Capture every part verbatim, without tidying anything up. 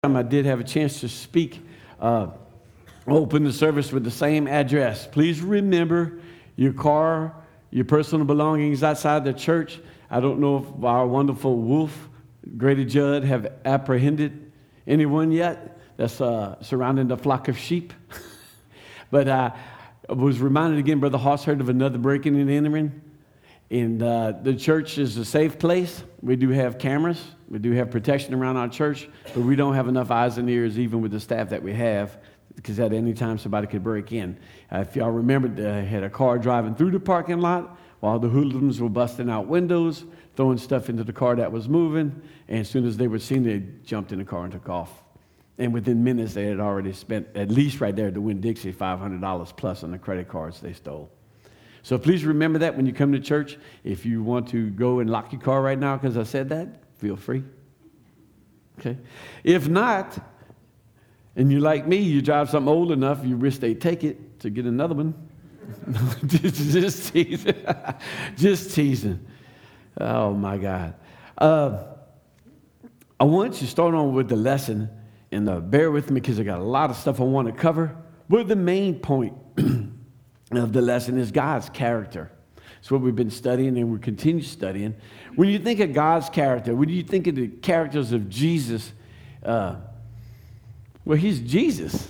time I did have a chance to speak, uh, open the service with the same address. Please remember your car, your personal belongings outside the church. I don't know if our wonderful Wolf, Grady Judd, have apprehended anyone yet that's uh, surrounding the flock of sheep. But uh, I was reminded again, Brother Hoss heard of another breaking and entering. And uh, the church is a safe place. We do have cameras. We do have protection around our church, but we don't have enough eyes and ears, even with the staff that we have, because at any time somebody could break in. Uh, if y'all remember, I had a car driving through the parking lot while the hoodlums were busting out windows, throwing stuff into the car that was moving, and as soon as they were seen, they jumped in the car and took off. And within minutes, they had already spent, at least right there, to Winn-Dixie, five hundred dollars plus on the credit cards they stole. So please remember that when you come to church. If you want to go and lock your car right now because I said that, feel free. Okay. If not, and you're like me, you drive something old enough, you risk they take it to get another one. just, just teasing. Just teasing. Oh, my God. Uh, I want you to start on with the lesson, and uh, bear with me because I got a lot of stuff I want to cover. But the main point of the lesson is God's character. It's what we've been studying and we continue studying. When you think of God's character, when you think of the characters of Jesus, uh, well, he's Jesus.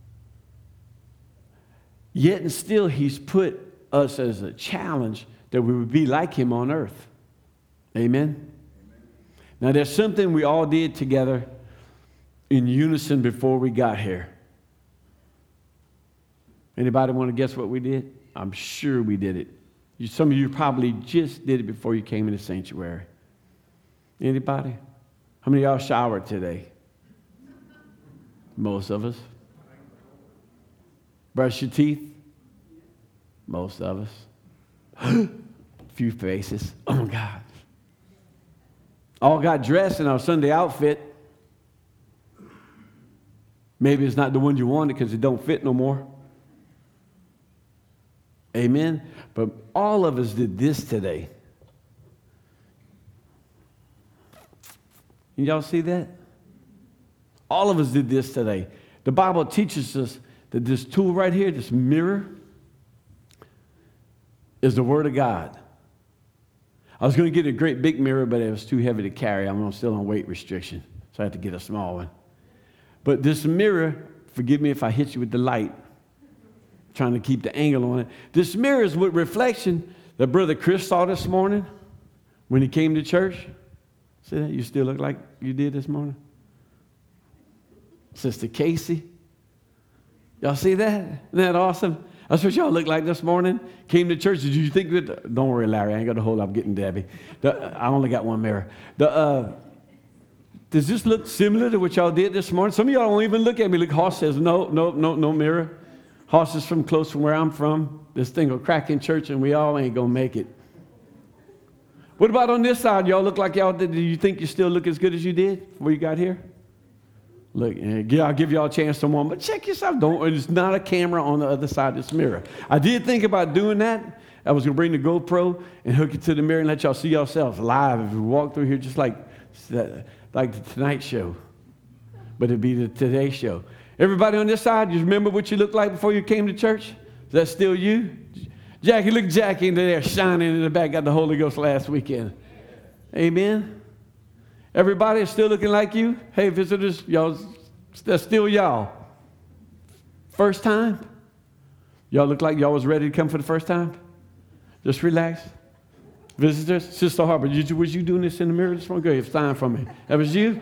Yet and still, he's put us as a challenge that we would be like him on earth. Amen? Amen. Now, there's something we all did together in unison before we got here. Anybody want to guess what we did? I'm sure we did it. You, some of you probably just did it before you came in the sanctuary. Anybody? How many of y'all showered today? Most of us. Brush your teeth? Most of us. A few faces. Oh, my God. All got dressed in our Sunday outfit. Maybe it's not the one you wanted because it don't fit no more. Amen? But all of us did this today. Can y'all see that? All of us did this today. The Bible teaches us that this tool right here, this mirror, is the Word of God. I was going to get a great big mirror, but it was too heavy to carry. I'm still on weight restriction, so I had to get a small one. But this mirror, forgive me if I hit you with the light, trying to keep the angle on it. This mirror is what reflection that Brother Chris saw this morning when he came to church. See that? You still look like you did this morning. Sister Casey. Y'all see that? Isn't that awesome? That's what y'all look like this morning. Came to church. Did you think that? Don't worry, Larry. I ain't got to hold up getting Debbie. The, I only got one mirror. The, uh, does this look similar to what y'all did this morning? Some of y'all don't even look at me. Look, Hoss says, no, no, no, no mirror. Hoss is from close from where I'm from. This thing will crack in church and we all ain't going to make it. What about on this side? Y'all look like y'all did. Do you think you still look as good as you did before you got here? Look, yeah, I'll give y'all a chance to one, but check yourself. Don't. There's not a camera on the other side of this mirror. I did think about doing that. I was going to bring the GoPro and hook it to the mirror and let y'all see yourselves live if we walk through here just like, like the Tonight Show. But it'd be the Today Show. Everybody on this side, you remember what you looked like before you came to church? Is that still you? Jackie, look at Jackie in there shining in the back. Got the Holy Ghost last weekend. Amen. Everybody is still looking like you? Hey, visitors, y'all, that's still y'all. First time? Y'all look like y'all was ready to come for the first time? Just relax. Visitors, Sister Harper, you, was you doing this in the mirror this morning? Go ahead, sign from me. That was you?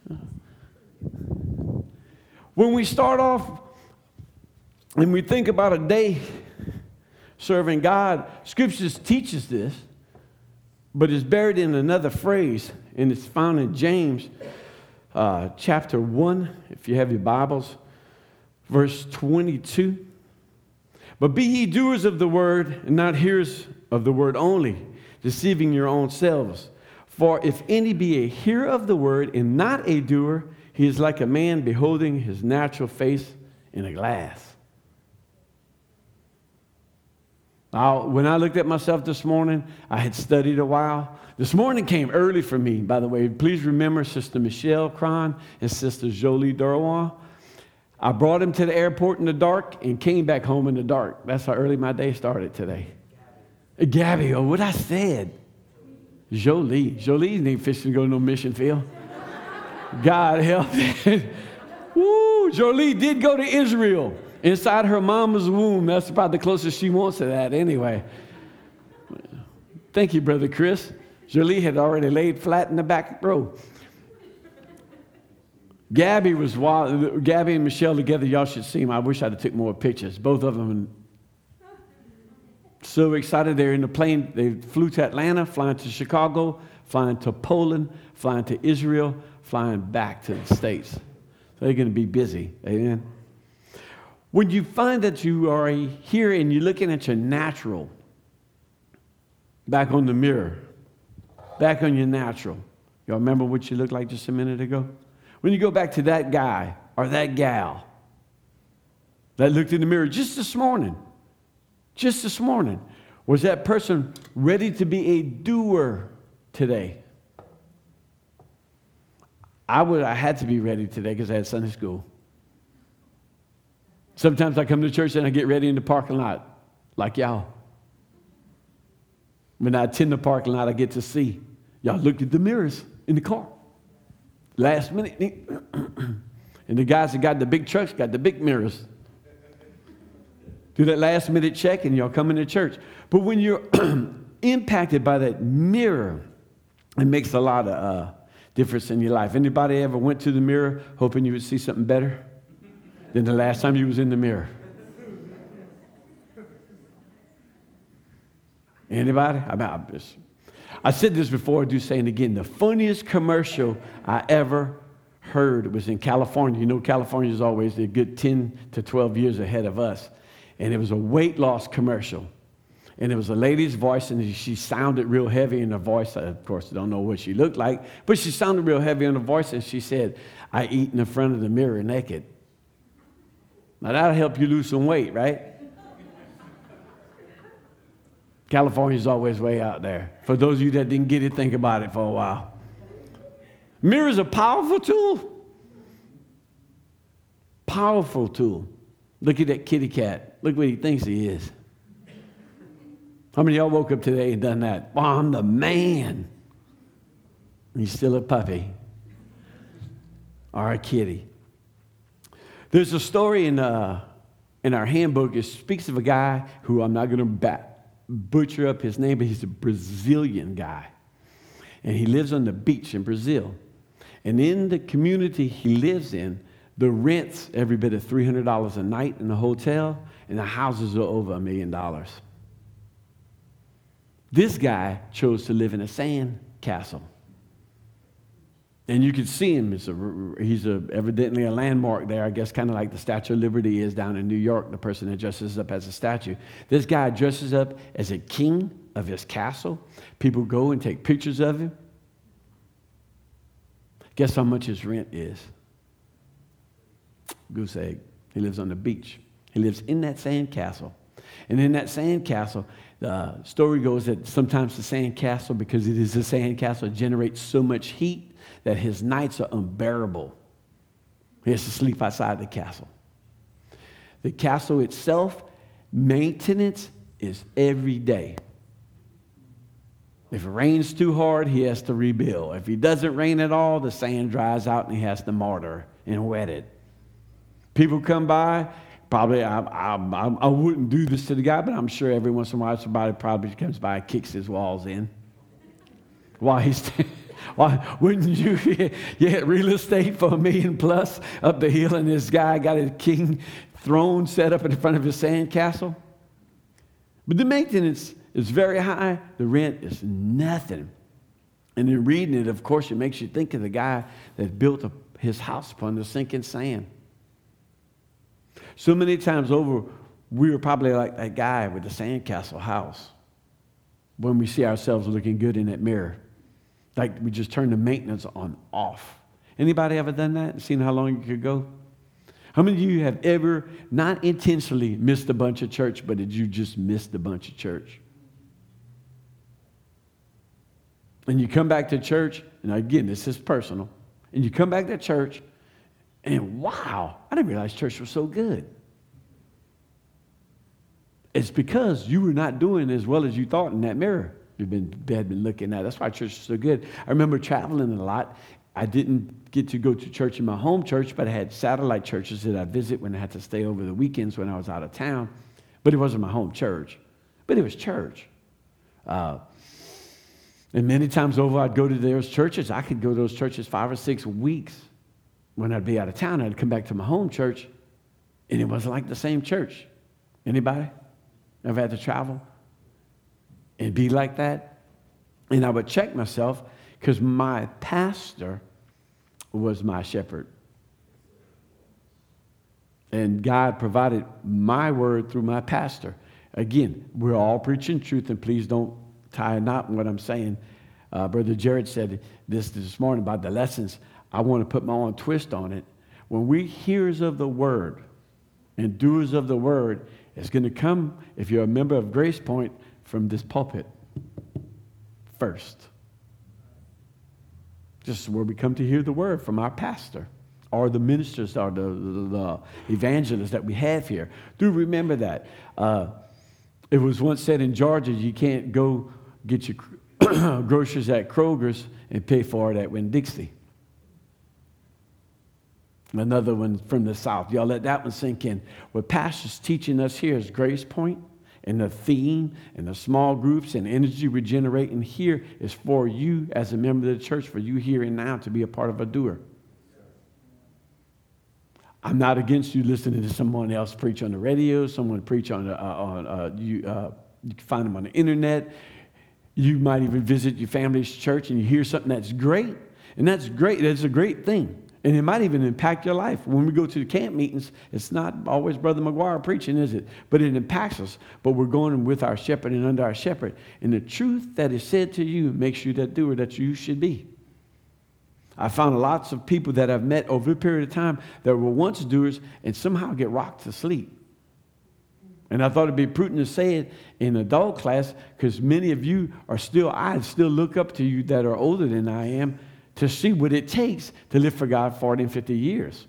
When we start off and we think about a day serving God, Scriptures teaches this, but it's buried in another phrase, and it's found in James uh, chapter one, if you have your Bibles, verse twenty-two. But be ye doers of the word, and not hearers of the word only, deceiving your own selves. For if any be a hearer of the word and not a doer, he is like a man beholding his natural face in a glass. I, when I looked at myself this morning, I had studied a while. This morning came early for me, by the way. Please remember Sister Michelle Cron and Sister Jolie Durwan. I brought them to the airport in the dark and came back home in the dark. That's how early my day started today. Gabby, Gabby oh, what I said. Jolie. Jolie ain't fishing to go to no mission field. God help. Woo, Jolie did go to Israel. Inside her mama's womb. That's about the closest she wants to that anyway. Thank you, Brother Chris. Jolie had already laid flat in the back row. Gabby was wild. Gabby and Michelle together, y'all should see them. I wish I'd have took more pictures. Both of them. So excited. They're in the plane. They flew to Atlanta, flying to Chicago, flying to Poland, flying to Israel, flying back to the States. So they're going to be busy. Amen. When you find that you are here and you're looking at your natural, back on the mirror, back on your natural. Y'all remember what you looked like just a minute ago? When you go back to that guy or that gal that looked in the mirror just this morning, just this morning, was that person ready to be a doer today? I would. I had to be ready today because I had Sunday school. Sometimes I come to church and I get ready in the parking lot, like y'all. When I attend the parking lot, I get to see y'all look at the mirrors in the car. Last minute. And the guys that got the big trucks got the big mirrors. Do that last minute check and y'all come into church. But when you're impacted by that mirror, it makes a lot of uh, difference in your life. Anybody ever went to the mirror hoping you would see something better than the last time you was in the mirror? Anybody? I mean, I'm just, I said this before, I do say it again. The funniest commercial I ever heard was in California. You know, California is always a good ten to twelve years ahead of us. And it was a weight loss commercial. And it was a lady's voice, and she sounded real heavy in her voice. I, of course, don't know what she looked like, but she sounded real heavy in her voice, and she said, "I eat in the front of the mirror naked." Now, that'll help you lose some weight, right? California's always way out there. For those of you that didn't get it, think about it for a while. Mirror's a powerful tool. Powerful tool. Look at that kitty cat. Look what he thinks he is. How many of y'all woke up today and done that? Well, I'm the man. He's still a puppy. Or a kitty. There's a story in, uh, in our handbook. It speaks of a guy who I'm not going to bat, butcher up his name, but he's a Brazilian guy. And he lives on the beach in Brazil. And in the community he lives in, the rent's every bit of three hundred dollars a night in the hotel, and the houses are over a million dollars. This guy chose to live in a sand castle. And you can see him. It's a, he's a, evidently a landmark there, I guess, kind of like the Statue of Liberty is down in New York, the person that dresses up as a statue. This guy dresses up as a king of his castle. People go and take pictures of him. Guess how much his rent is? Goose egg. He lives on the beach. He lives in that sand castle. And in that sand castle, the story goes that sometimes the sand castle, because it is a sand castle, generates so much heat that his nights are unbearable. He has to sleep outside the castle. The castle itself, maintenance is every day. If it rains too hard, he has to rebuild. If it doesn't rain at all, the sand dries out and he has to mortar and wet it. People come by. Probably, I, I, I, I wouldn't do this to the guy, but I'm sure every once in a while somebody probably comes by and kicks his walls in. While he's, why wouldn't you? You had real estate for a million plus up the hill, and this guy got a king throne set up in front of his sand castle. But the maintenance is very high. The rent is nothing. And in reading it, of course, it makes you think of the guy that built a, his house upon the sinking sand. So many times over, we were probably like that guy with the sandcastle house when we see ourselves looking good in that mirror. Like we just turn the maintenance on off. Anybody ever done that and seen how long you could go? How many of you have ever, not intentionally, missed a bunch of church, but did you just miss a bunch of church? And you come back to church, and again, this is personal, and you come back to church, and wow, I didn't realize church was so good. It's because you were not doing as well as you thought in that mirror you've been, had been looking at. That's why church is so good. I remember traveling a lot. I didn't get to go to church in my home church, but I had satellite churches that I'd visit when I had to stay over the weekends when I was out of town. But it wasn't my home church. But it was church. Uh, and many times over, I'd go to those churches. I could go to those churches five or six weeks when I'd be out of town. I'd come back to my home church, and it wasn't like the same church. Anybody ever had to travel and be like that? And I would check myself, because my pastor was my shepherd. And God provided my word through my pastor. Again, we're all preaching truth, and please don't tie a knot in what I'm saying. Uh, Brother Jared said this this morning about the lessons. I want to put my own twist on it. When we hearers of the word and doers of the word, it's going to come, if you're a member of Grace Point, from this pulpit first. This is where we come to hear the word from our pastor or the ministers or the, the, the evangelists that we have here. Do remember that. Uh, it was once said in Georgia, you can't go get your groceries at Kroger's and pay for it at Winn-Dixie. Another one from the South. Y'all let that one sink in. What pastor's teaching us here is Grace Point. And the theme and the small groups and energy we're generating here is for you as a member of the church, for you here and now to be a part of a doer. I'm not against you listening to someone else preach on the radio, someone preach on, uh, on uh, you, uh, you can find them on the internet. You might even visit your family's church and you hear something that's great. And that's great. That's a great thing. And it might even impact your life. When we go to the camp meetings, it's not always Brother McGuire preaching, is it? But it impacts us. But we're going with our shepherd and under our shepherd. And the truth that is said to you makes you that doer that you should be. I found lots of people that I've met over a period of time that were once doers and somehow get rocked to sleep. And I thought it'd be prudent to say it in adult class, because many of you are still, I still look up to you that are older than I am, to see what it takes to live for God forty and fifty years.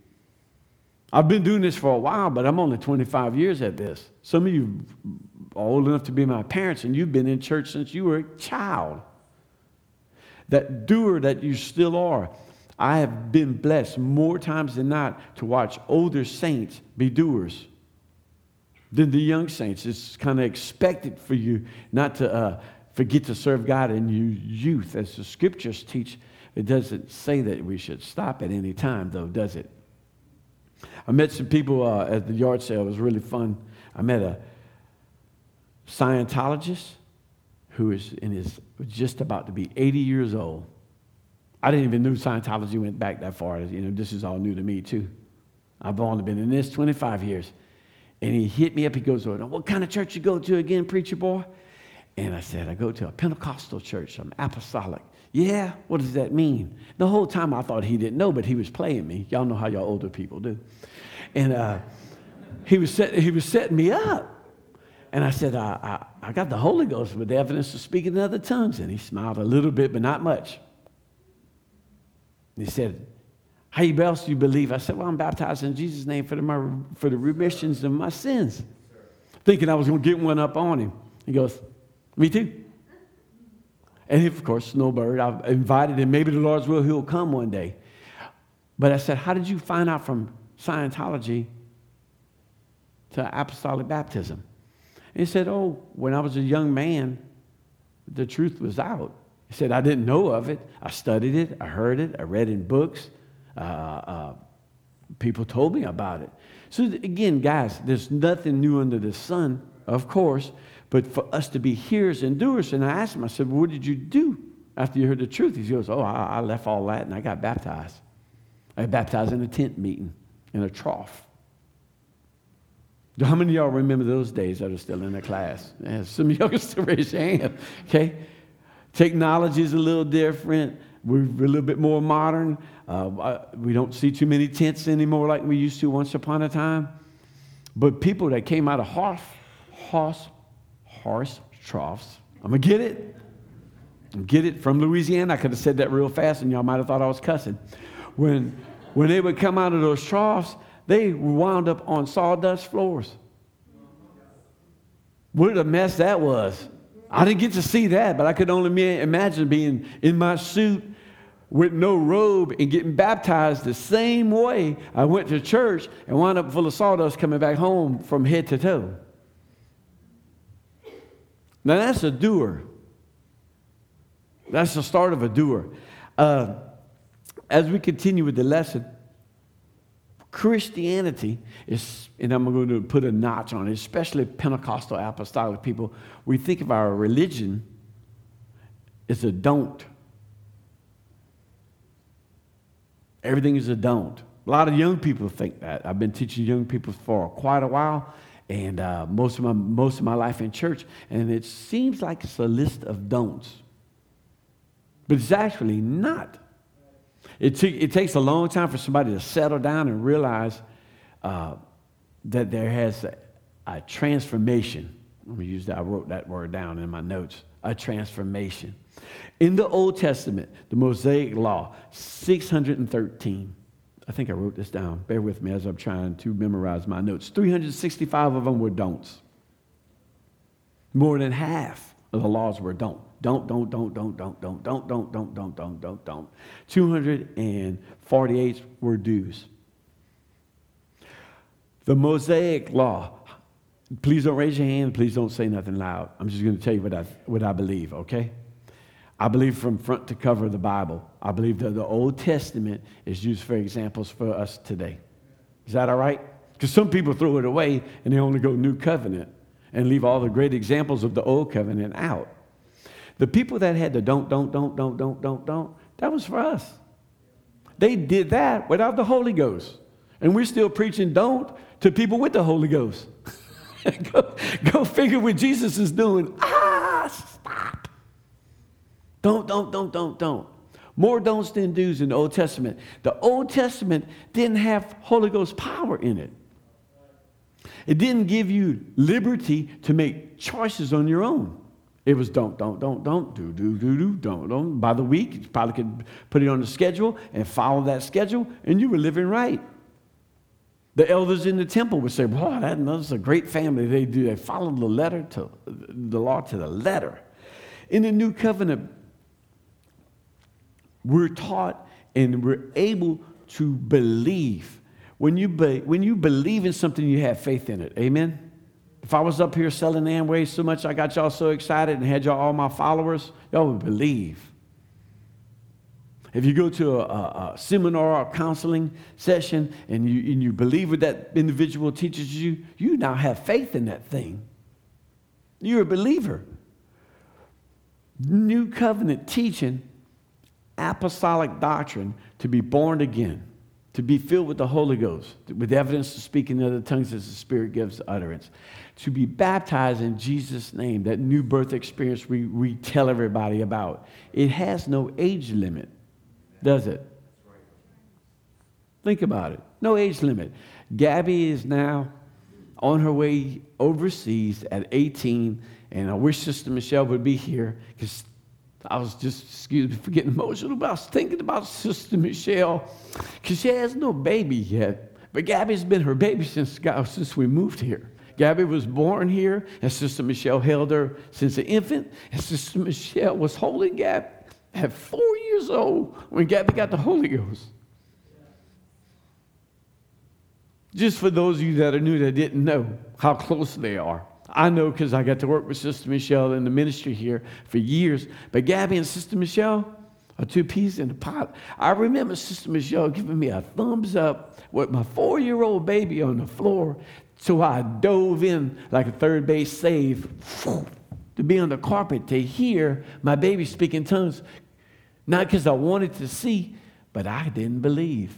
I've been doing this for a while, but I'm only twenty-five years at this. Some of you are old enough to be my parents, and you've been in church since you were a child. That doer that you still are. I have been blessed more times than not to watch older saints be doers than the young saints. It's kind of expected for you not to uh, forget to serve God in your youth. As the scriptures teach, it doesn't say that we should stop at any time, though, does it? I met some people uh, at the yard sale. It was really fun. I met a Scientologist who is in his was just about to be eighty years old. I didn't even know Scientology went back that far. You know, this is all new to me, too. I've only been in this twenty-five years. And he hit me up. He goes, oh, what kind of church you go to again, preacher boy? And I said, I go to a Pentecostal church. I'm apostolic. Yeah, what does that mean? The whole time I thought he didn't know, but he was playing me. Y'all know how y'all older people do. And uh, he was set, he was setting me up. And I said, I, I, I got the Holy Ghost with the evidence of speaking in other tongues. And he smiled a little bit, but not much. And he said, how else do you believe? I said, well, I'm baptized in Jesus' name for the, my, for the remissions of my sins. Thinking I was going to get one up on him. He goes, me too. And he, of course, Snowbird, I invited him. Maybe the Lord's will, he'll come one day. But I said, how did you find out from Scientology to apostolic baptism? And he said, oh, when I was a young man, the truth was out. He said, I didn't know of it. I studied it. I heard it. I read in books. Uh, uh, people told me about it. So again, guys, there's nothing new under the sun, of course, but for us to be hearers and doers. And I asked him, I said, well, what did you do after you heard the truth? He goes, oh, I, I left all that and I got baptized. I got baptized in a tent meeting, in a trough. How many of y'all remember those days that are still in the class? Yeah, some of y'all can still raise your hand, okay? Technology is a little different. We're a little bit more modern. Uh, we don't see too many tents anymore like we used to once upon a time. But people that came out of horse, horse, horse troughs, I'm going to get it. Get it from Louisiana. I could have said that real fast and y'all might have thought I was cussing. When, when they would come out of those troughs, they wound up on sawdust floors. What a mess that was. I didn't get to see that, but I could only imagine being in my suit with no robe and getting baptized the same way I went to church and wound up full of sawdust coming back home from head to toe. Now that's a doer. That's the start of a doer. Uh, as we continue with the lesson, Christianity is, and I'm going to put a notch on it, especially Pentecostal apostolic people, we think of our religion as a don't. Everything is a don't. A lot of young people think that. I've been teaching young people for quite a while, and uh, most of my most of my life in church, and it seems like it's a list of don'ts. But it's actually not. It, t- it takes a long time for somebody to settle down and realize uh, that there has a, a transformation. Let me use that. I wrote that word down in my notes. A transformation. In the Old Testament, the Mosaic Law, six hundred thirteen. I think I wrote this down. Bear with me as I'm trying to memorize my notes. three hundred sixty-five of them were don'ts. More than half of the laws were don't. Don't, don't, don't, don't, don't, don't, don't, don't, don't, don't, don't, don't, don't. two hundred forty-eight were do's. The Mosaic Law. Please don't raise your hand. Please don't say nothing loud. I'm just going to tell you what I, what I believe, okay? I believe from front to cover of the Bible. I believe that the Old Testament is used for examples for us today. Is that all right? Because some people throw it away and they only go New Covenant and leave all the great examples of the Old Covenant out. The people that had the don't, don't, don't, don't, don't, don't, don't, that was for us. They did that without the Holy Ghost. And we're still preaching don't to people with the Holy Ghost. go, go figure what Jesus is doing. Ah, stop. Don't, don't, don't, don't, don't. More don'ts than do's in the Old Testament. The Old Testament didn't have Holy Ghost power in it. It didn't give you liberty to make choices on your own. It was don't, don't, don't, don't, do, do, do, do, don't, don't. By the week, you probably could put it on the schedule and follow that schedule, and you were living right. The elders in the temple would say, "Boy, that, that's a great family. They do. They follow the letter to the law to the letter." In the New Covenant, we're taught and we're able to believe. When you be, when you believe in something, you have faith in it. Amen. If I was up here selling Amway so much, I got y'all so excited and had y'all all my followers, y'all would believe. If you go to a, a, a seminar or counseling session and you, and you believe what that individual teaches you, you now have faith in that thing. You're a believer. New covenant teaching, apostolic doctrine, to be born again, to be filled with the Holy Ghost, with evidence to speak in other tongues as the Spirit gives utterance, to be baptized in Jesus' name, that new birth experience we, we tell everybody about. It has no age limit, does it? Think about it. No age limit. Gabby is now on her way overseas at eighteen, and I wish Sister Michelle would be here because I was just, excuse me for getting emotional, but I was thinking about Sister Michelle because she has no baby yet. But Gabby's been her baby since, since we moved here. Gabby was born here, and Sister Michelle held her since an infant, and Sister Michelle was holding Gabby at four years old when Gabby got the Holy Ghost. Just for those of you that are new that didn't know how close they are. I know because I got to work with Sister Michelle in the ministry here for years. But Gabby and Sister Michelle are two peas in a pot. I remember Sister Michelle giving me a thumbs up with my four-year-old baby on the floor. So I dove in like a third base save to be on the carpet to hear my baby speak in tongues. Not because I wanted to see, but I didn't believe.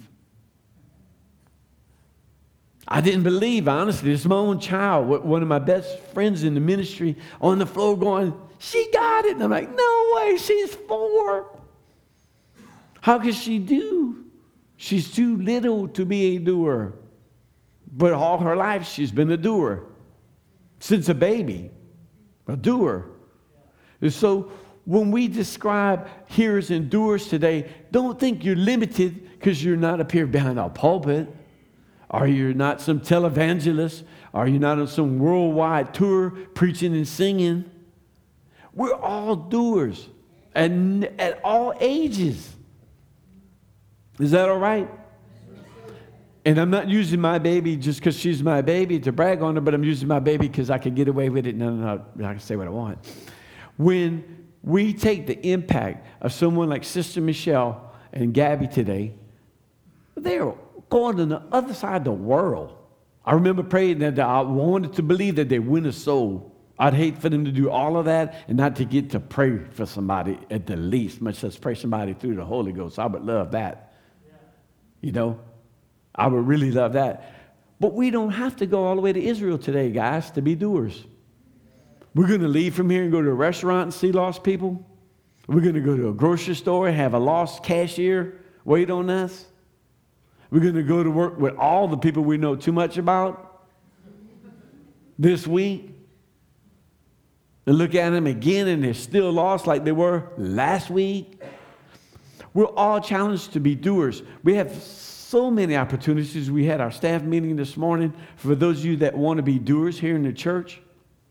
I didn't believe, honestly. It's my own child, one of my best friends in the ministry, on the floor going, "She got it." And I'm like, "No way, she's four." How can she do? She's too little to be a doer. But all her life, she's been a doer. Since a baby, a doer. And so when we describe hearers and doers today, don't think you're limited because you're not up here behind a pulpit. Or you're not some televangelist. Or you're not on some worldwide tour preaching and singing. We're all doers. And at all ages. Is that all right? And I'm not using my baby just because she's my baby to brag on her, but I'm using my baby because I can get away with it. No, no, no, I can say what I want. When we take the impact of someone like Sister Michelle and Gabby today, they're going to the other side of the world. I remember praying that I wanted to believe that they win a soul. I'd hate for them to do all of that and not to get to pray for somebody at the least, much less pray somebody through the Holy Ghost. I would love that. You know, I would really love that. But we don't have to go all the way to Israel today, guys, to be doers. We're going to leave from here and go to a restaurant and see lost people. We're going to go to a grocery store and have a lost cashier wait on us. We're going to go to work with all the people we know too much about this week. And look at them again and they're still lost like they were last week. We're all challenged to be doers. We have so many opportunities. We had our staff meeting this morning for those of you that want to be doers here in the church.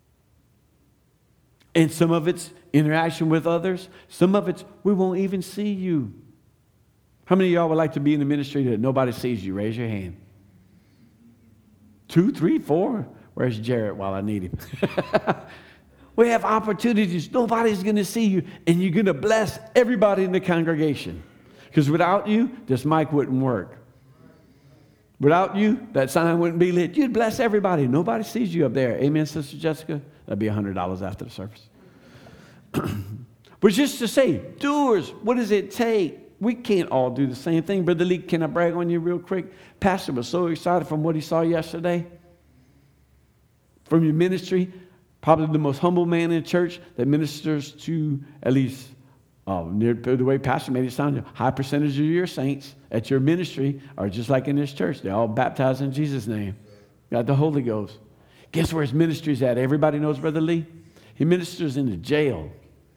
And some of it's interaction with others. Some of it's we won't even see you. How many of y'all would like to be in the ministry that nobody sees you? Raise your hand. Two, three, four. Where's Jarrett while I need him? We have opportunities. Nobody's going to see you. And you're going to bless everybody in the congregation. Because without you, this mic wouldn't work. Without you, that sign wouldn't be lit. You'd bless everybody. Nobody sees you up there. Amen, Sister Jessica? That'd be one hundred dollars after the service. But just to say, doers, what does it take? We can't all do the same thing. Brother Lee, can I brag on you real quick? Pastor was so excited from what he saw yesterday. From your ministry. Probably the most humble man in church that ministers to at least, uh, near the way Pastor made it sound, a high percentage of your saints at your ministry are just like in this church. They're all baptized in Jesus' name. Got the Holy Ghost. Guess where his ministry's at? Everybody knows Brother Lee? He ministers in the jail.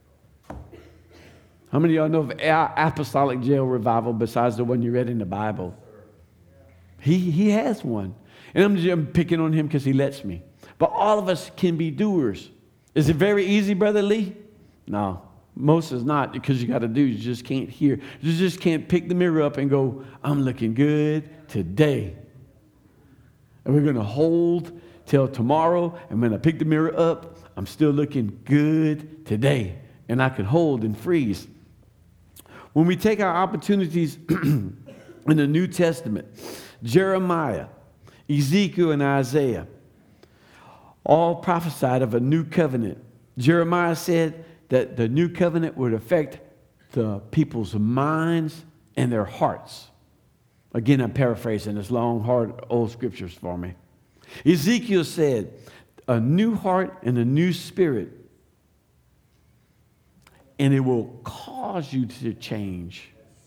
How many of y'all know of apostolic jail revival besides the one you read in the Bible? He, he has one. And I'm just picking on him because he lets me. But all of us can be doers. Is it very easy, Brother Lee? No. Most is not because you got to do. You just can't hear. You just can't pick the mirror up and go, I'm looking good today. And we're going to hold till tomorrow. And when I pick the mirror up, I'm still looking good today. And I can hold and freeze. When we take our opportunities in the New Testament, Jeremiah, Ezekiel, and Isaiah all prophesied of a new covenant. Jeremiah said that the new covenant would affect the people's minds and their hearts. Again, I'm paraphrasing this long, hard, old scriptures for me. Ezekiel said, a new heart and a new spirit, and it will cause you to change.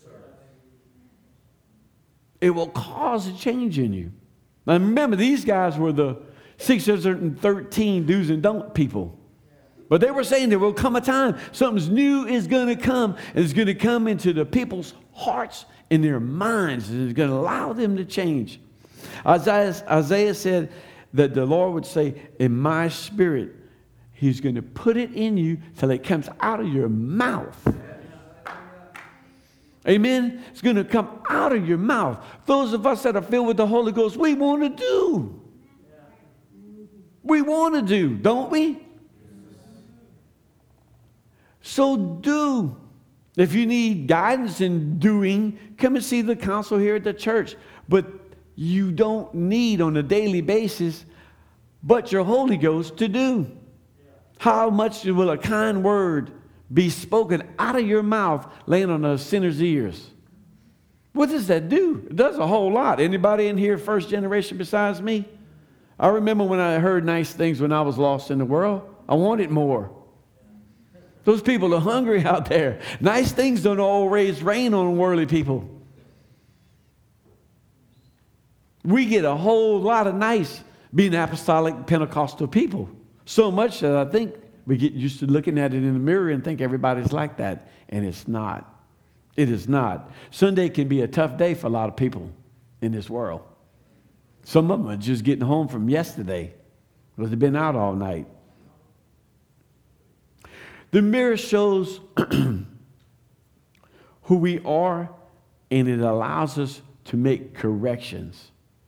It will cause a change in you. Now remember, these guys were the six hundred thirteen do's and don't people. But they were saying there will come a time, something new is going to come, and it's going to come into the people's hearts and their minds, and it's going to allow them to change. Isaiah, Isaiah said that the Lord would say, in my spirit, he's going to put it in you till it comes out of your mouth. Amen? It's going to come out of your mouth. Those of us that are filled with the Holy Ghost, we want to do. We want to do, don't we? So do. If you need guidance in doing, come and see the council here at the church. But you don't need on a daily basis but your Holy Ghost to do. How much will a kind word be spoken out of your mouth laying on a sinner's ears? What does that do? It does a whole lot. Anybody in here first generation besides me? I remember when I heard nice things when I was lost in the world. I wanted more. Those people are hungry out there. Nice things don't always rain on worldly people. We get a whole lot of nice being apostolic Pentecostal people. So much that I think we get used to looking at it in the mirror and think everybody's like that. And it's not. It is not. Sunday can be a tough day for a lot of people in this world. Some of them are just getting home from yesterday because they've been out all night. The mirror shows who we are, and it allows us to make corrections.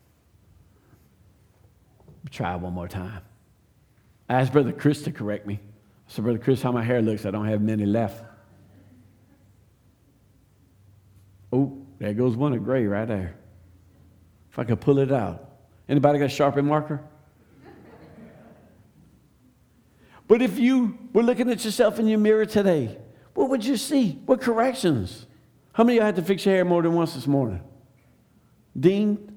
Try it one more time. I asked Brother Chris to correct me. I said, Brother Chris, how my hair looks? I don't have many left. Oh, there goes one of gray right there. If I could pull it out. Anybody got a Sharpie marker? But if you were looking at yourself in your mirror today, what would you see? What corrections? How many of you had to fix your hair more than once this morning? Dean?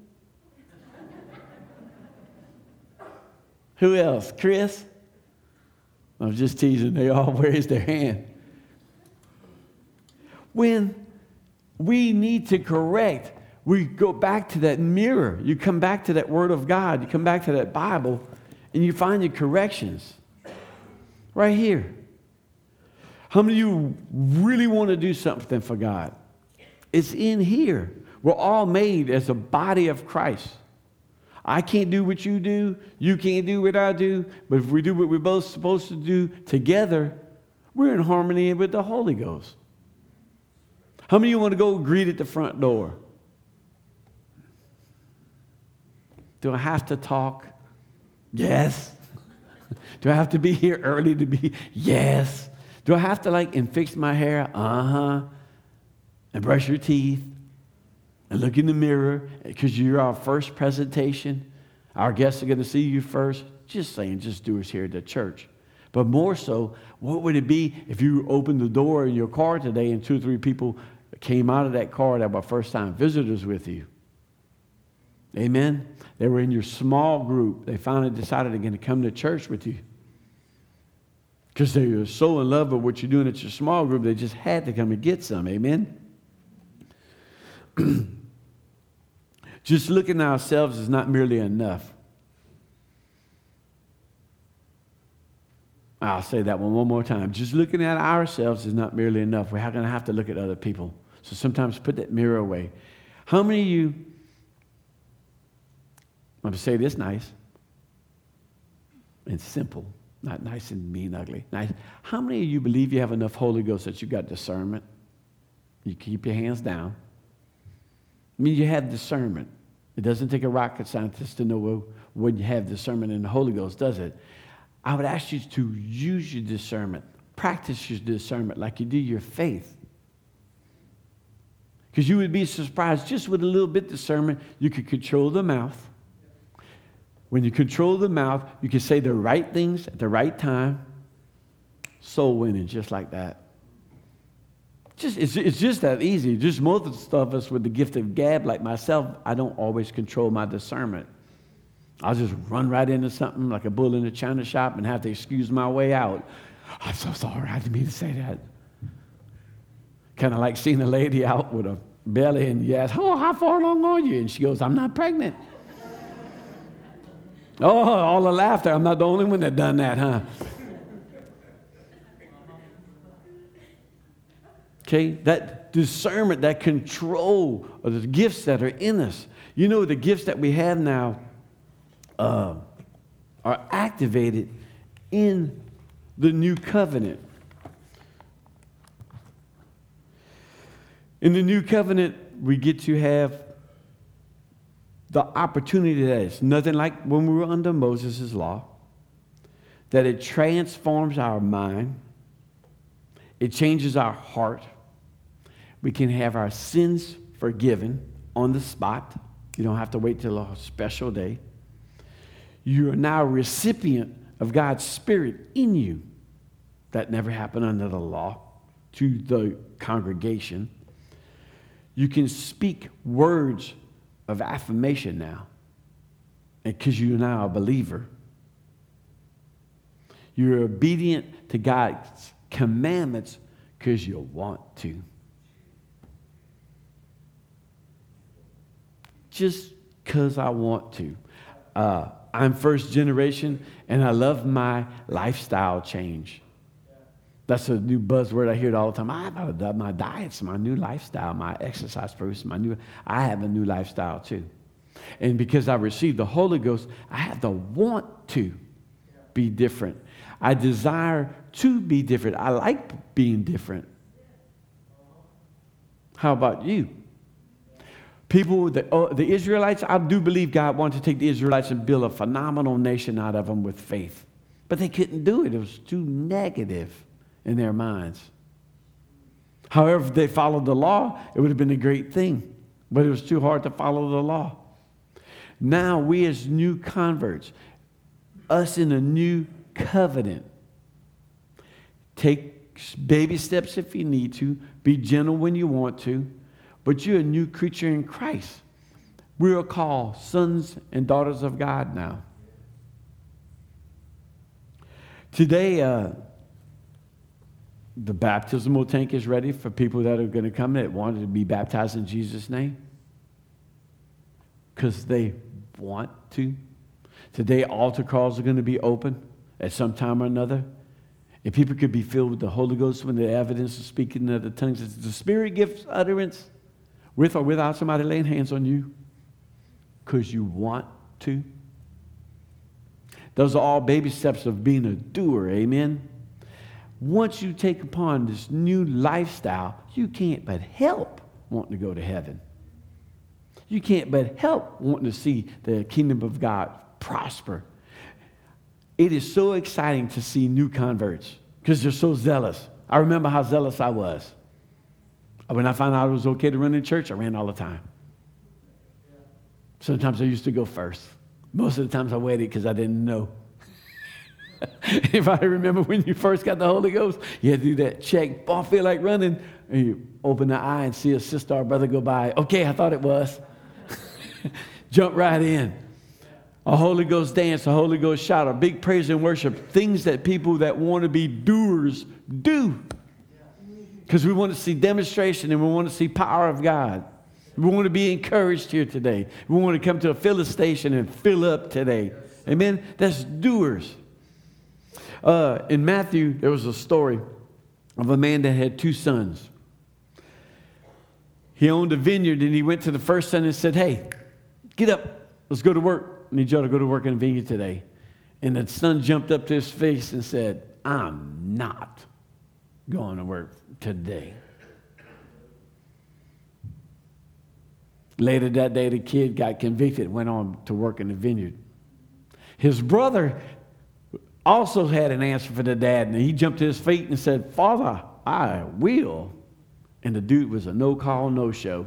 Who else? Chris? I was just teasing. They all raised their hand. When we need to correct, we go back to that mirror. You come back to that Word of God. You come back to that Bible, and you find your corrections right here. How many of you really want to do something for God? It's in here. We're all made as a body of Christ. I can't do what you do. You can't do what I do. But if we do what we're both supposed to do together, we're in harmony with the Holy Ghost. How many of you want to go greet at the front door? Do I have to talk? Yes. Do I have to be here early to be? Yes. Do I have to like and fix my hair? Uh-huh. And brush your teeth? And look in the mirror because you're our first presentation. Our guests are going to see you first. Just saying, just do us here at the church. But more so, what would it be if you opened the door in your car today and two or three people came out of that car that were first-time visitors with you? Amen? They were in your small group. They finally decided they're going to come to church with you. Because they were so in love with what you're doing at your small group, they just had to come and get some. Amen? Just looking at ourselves is not merely enough. I'll say that one one more time. Just looking at ourselves is not merely enough. We're going to have to look at other people. So sometimes put that mirror away. How many of you, I'm going to say this nice and simple, not nice and mean, ugly. Nice. How many of you believe you have enough Holy Ghost that you got discernment? You keep your hands down. I mean, you have discernment. It doesn't take a rocket scientist to know when you have discernment in the Holy Ghost, does it? I would ask you to use your discernment. Practice your discernment like you do your faith. Because you would be surprised, just with a little bit of discernment, you could control the mouth. When you control the mouth, you can say the right things at the right time. Soul winning, just like that. Just, it's, it's just that easy. Just most of us with the gift of gab, like myself, I don't always control my discernment. I'll just run right into something like a bull in a china shop and have to excuse my way out. I'm so sorry, I didn't mean to say that. Kind of like seeing a lady out with a belly and you ask, oh, how far along are you? And she goes, I'm not pregnant. Oh, all the laughter. I'm not the only one that done that, huh? Okay, that discernment, that control of the gifts that are in us. You know, the gifts that we have now uh, are activated in the new covenant. In the new covenant, we get to have the opportunity that it's nothing like when we were under Moses' law, that it transforms our mind, it changes our heart. We can have our sins forgiven on the spot. You don't have to wait till a special day. You are now a recipient of God's Spirit in you. That never happened under the law to the congregation. You can speak words of affirmation now because you're now a believer. You're obedient to God's commandments because you want to. Just because I want to. Uh, I'm first generation, and I love my lifestyle change. That's a new buzzword I hear it all the time. I have a, my diet's my new lifestyle, my exercise process, my new. I have a new lifestyle too, and because I received the Holy Ghost, I have to want to be different. I desire to be different. I like being different. How about you? People, the, uh, the Israelites, I do believe God wanted to take the Israelites and build a phenomenal nation out of them with faith, but they couldn't do it. It was too negative in their minds. However, if they followed the law, it would have been a great thing, but it was too hard to follow the law. Now, we as new converts, us in a new covenant, take baby steps if you need to, be gentle when you want to, but you're a new creature in Christ. We are called sons and daughters of God now. Today, uh, the baptismal tank is ready for people that are going to come that wanted to be baptized in Jesus' name because they want to. Today, altar calls are going to be open at some time or another. If people could be filled with the Holy Ghost when the evidence of speaking of the tongues, it's the Spirit gives utterance with or without somebody laying hands on you because you want to. Those are all baby steps of being a doer, amen? Once you take upon this new lifestyle, you can't but help wanting to go to heaven. You can't but help wanting to see the kingdom of God prosper. It is so exciting to see new converts because they're so zealous. I remember how zealous I was. When I found out it was okay to run in church, I ran all the time. Sometimes I used to go first. Most of the times I waited because I didn't know. If I remember when you first got the Holy Ghost, you had to do that check. Oh, I feel like running. And you open the eye and see a sister or brother go by. Okay, I thought it was. Jump right in. A Holy Ghost dance, a Holy Ghost shout, a big praise and worship. Things that people that want to be doers do. Because we want to see demonstration and we want to see power of God. We want to be encouraged here today. We want to come to a fill station and fill up today. Amen? That's doers. Uh, in Matthew, there was a story of a man that had two sons. He owned a vineyard, and he went to the first son and said, hey, get up. Let's go to work. I need y'all to go to work in the vineyard today. And the son jumped up to his face and said, I'm not going to work today. Later that day, the kid got convicted, went on to work in the vineyard. His brother also had an answer for the dad, and he jumped to his feet and said, Father, I will. And the dude was a no-call, no-show.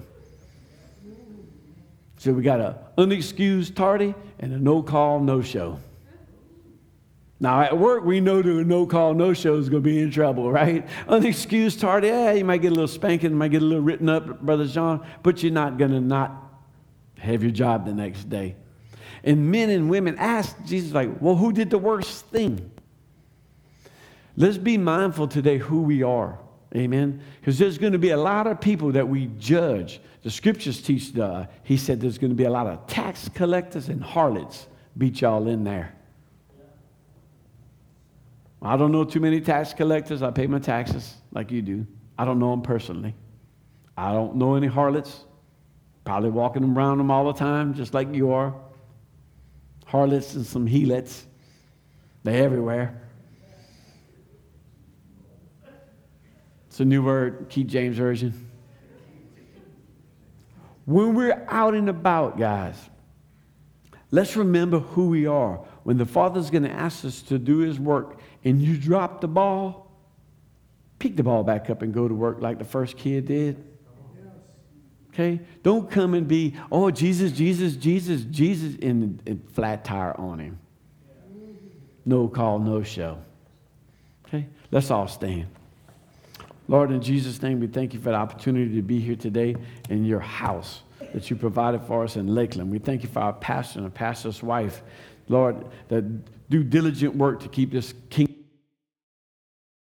So we got an unexcused tardy and a no-call, no-show. Now, at work, we know that a no-call, no-show is going to be in trouble, right? Unexcused tardy, yeah, you might get a little spanking, you might get a little written up, Brother John, but you're not going to not have your job the next day. And men and women ask Jesus, like, well, who did the worst thing? Let's be mindful today who we are. Amen? Because there's going to be a lot of people that we judge. The scriptures teach, uh, he said there's going to be a lot of tax collectors and harlots beat y'all in there. I don't know too many tax collectors. I pay my taxes like you do. I don't know them personally. I don't know any harlots. Probably walking around them all the time, just like you are. Harlots and some helots. They're everywhere. It's a new word, King James Version. When we're out and about, guys, let's remember who we are. When the Father's going to ask us to do His work and you drop the ball, pick the ball back up and go to work like the first kid did. Okay? Don't come and be, oh, Jesus, Jesus, Jesus, Jesus, and, and flat tire on Him. No call, no show. Okay? Let's all stand. Lord, in Jesus' name, we thank you for the opportunity to be here today in your house that you provided for us in Lakeland. We thank you for our pastor and our pastor's wife, Lord, that do diligent work to keep this kingdom